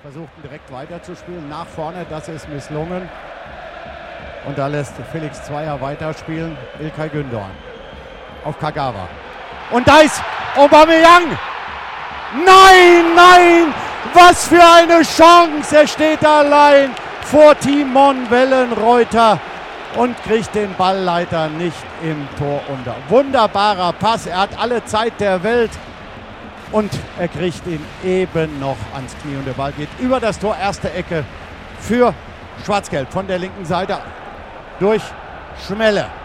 versuchten direkt weiterzuspielen, nach vorne, das ist misslungen. Und da lässt Felix Zweier weiterspielen, İlkay Gündoğan auf Kagawa. Und da ist Aubameyang! Nein, was für eine Chance! Er steht allein vor Timon Wellenreuter und kriegt den Ball leider nicht im Tor unter. Wunderbarer Pass, er hat alle Zeit der Welt und er kriegt ihn eben noch ans Knie. Und der Ball geht über das Tor, erste Ecke für Schwarz-Gelb von der linken Seite durch Schmelle.